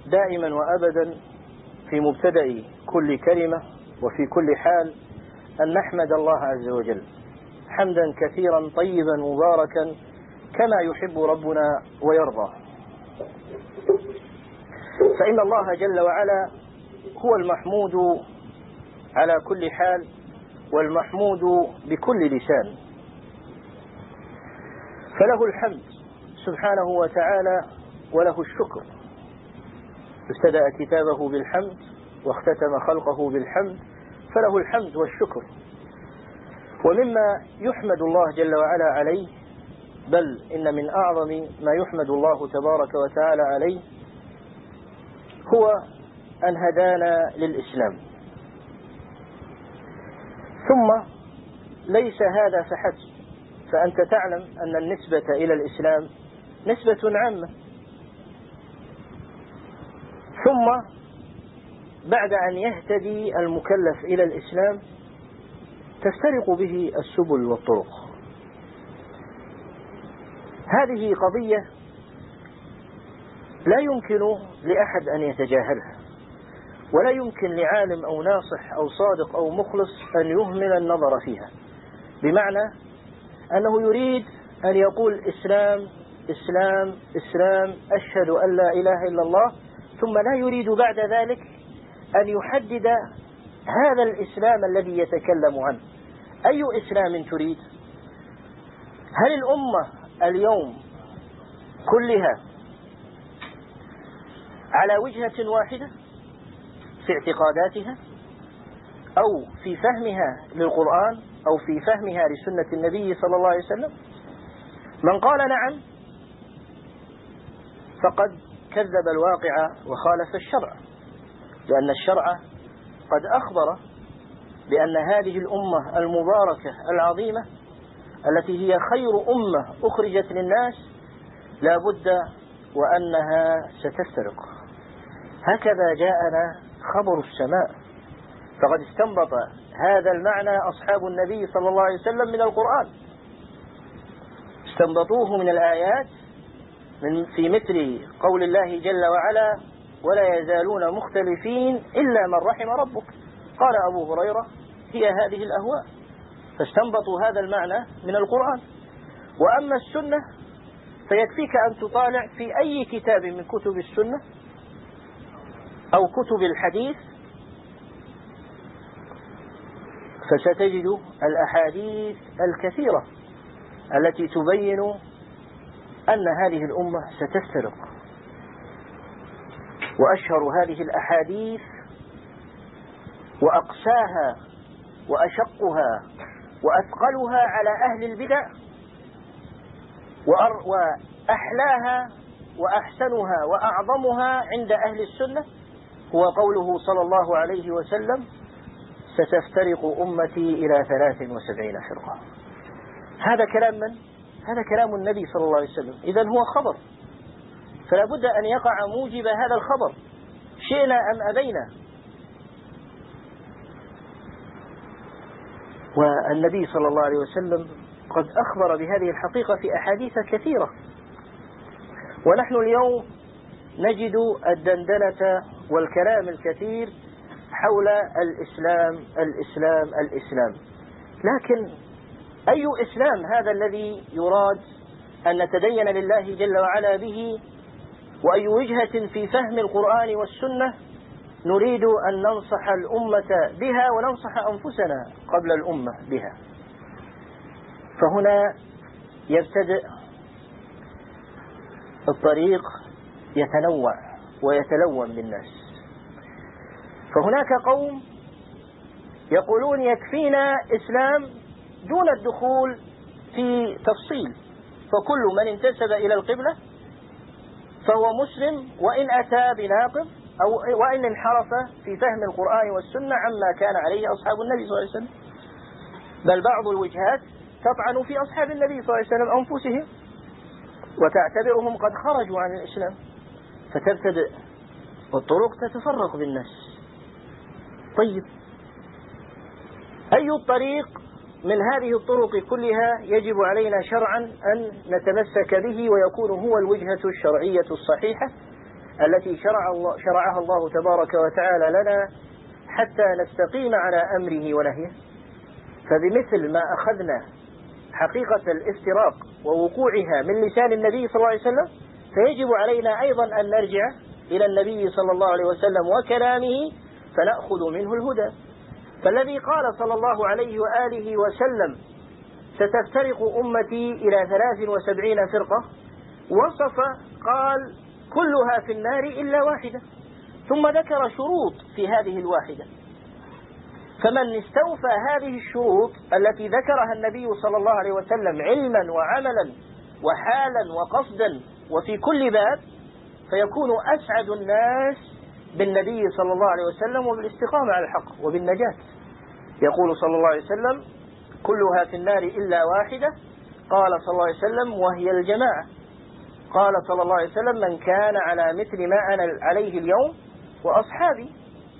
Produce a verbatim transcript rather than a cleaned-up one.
دائما وأبدا في مبتدأ كل كلمة وفي كل حال أن نحمد الله عز وجل حمدا كثيرا طيبا مباركا كما يحب ربنا ويرضى، فإن الله جل وعلا هو المحمود على كل حال والمحمود بكل لسان، فله الحمد سبحانه وتعالى وله الشكر. ابتدأ كتابه بالحمد واختتم خلقه بالحمد، فله الحمد والشكر. ومما يحمد الله جل وعلا عليه، بل إن من أعظم ما يحمد الله تبارك وتعالى عليه، هو أن هدانا للإسلام. ثم ليس هذا فحسب، فأنت تعلم أن النسبة إلى الإسلام نسبة عامة، ثم بعد أن يهتدي المكلف إلى الإسلام تفترق به السبل والطرق. هذه قضية لا يمكن لأحد أن يتجاهلها، ولا يمكن لعالم أو ناصح أو صادق أو مخلص أن يهمل النظر فيها، بمعنى أنه يريد أن يقول إسلام إسلام إسلام أشهد أن لا إله إلا الله، ثم لا يريد بعد ذلك أن يحدد هذا الإسلام الذي يتكلم عنه. أي إسلام تريد؟ هل الأمة اليوم كلها على وجهة واحدة في اعتقاداتها أو في فهمها للقرآن أو في فهمها لسنة النبي صلى الله عليه وسلم؟ من قال نعم فقد كذب الواقع وخالف الشرع، لأن الشرع قد أخبر بأن هذه الأمة المباركة العظيمة التي هي خير أمة أخرجت للناس لا بد وأنها ستفترق. هكذا جاءنا خبر السماء، فقد استنبط هذا المعنى أصحاب النبي صلى الله عليه وسلم من القرآن، استنبطوه من الآيات من في مثل قول الله جل وعلا ولا يزالون مختلفين إلا من رحم ربك. قال أبو هريرة هي هذه الأهواء، فاستنبطوا هذا المعنى من القرآن. وأما السنة فيكفيك أن تطالع في أي كتاب من كتب السنة أو كتب الحديث، فستجد الأحاديث الكثيرة التي تبين أن هذه الأمة ستفترق. وأشهر هذه الأحاديث وأقساها وأشقها وأثقلها على أهل البدع وأحلاها وأحسنها وأعظمها عند أهل السنة هو قوله صلى الله عليه وسلم ستفترق أمتي إلى ثلاث وسبعين فرقة. هذا كلام من؟ هذا كلام النبي صلى الله عليه وسلم، إذن هو خبر، فلا بد أن يقع موجب هذا الخبر شئنا أم أبينا. والنبي صلى الله عليه وسلم قد أخبر بهذه الحقيقة في أحاديث كثيرة، ونحن اليوم نجد الدندنة والكلام الكثير حول الإسلام الإسلام الإسلام، لكن أي إسلام هذا الذي يراد أن نتدين لله جل وعلا به؟ وأي وجهة في فهم القرآن والسنة نريد أن ننصح الأمة بها وننصح أنفسنا قبل الأمة بها؟ فهنا يبتدئ الطريق يتنوع ويتلون بالناس. فهناك قوم يقولون يكفينا إسلام دون الدخول في تفصيل، فكل من انتسب إلى القبلة فهو مسلم وإن أتى بناقض أو وإن انحرف في فهم القرآن والسنة عما كان عليه أصحاب النبي صلى الله عليه وسلم. بل بعض الوجهات تطعن في أصحاب النبي صلى الله عليه وسلم أنفسهم وتعتبرهم قد خرجوا عن الإسلام، فتبتدئ والطرق تتفرق بالناس. طيب، أي الطريق من هذه الطرق كلها يجب علينا شرعا أن نتمسك به ويكون هو الوجهة الشرعية الصحيحة التي شرع الله شرعها الله تبارك وتعالى لنا حتى نستقيم على أمره ونهيه. فبمثل ما أخذنا حقيقة الافتراق ووقوعها من لسان النبي صلى الله عليه وسلم، فيجب علينا أيضا أن نرجع إلى النبي صلى الله عليه وسلم وكلامه فنأخذ منه الهدى. فالذي قال صلى الله عليه وآله وسلم ستفترق أمتي إلى ثلاث وسبعين فرقة، وصف قال كلها في النار إلا واحدة، ثم ذكر شروط في هذه الواحدة. فمن استوفى هذه الشروط التي ذكرها النبي صلى الله عليه وسلم علما وعملا وحالا وقصدا وفي كل باب، فيكون أسعد الناس بالنبي صلى الله عليه وسلم وبالاستقامة على الحق وبالنجاة. يقول صلى الله عليه وسلم كلها في النار إلا واحدة، قال صلى الله عليه وسلم وهي الجماعة. قال صلى الله عليه وسلم من كان على مثل ما أنا عليه اليوم وأصحابي.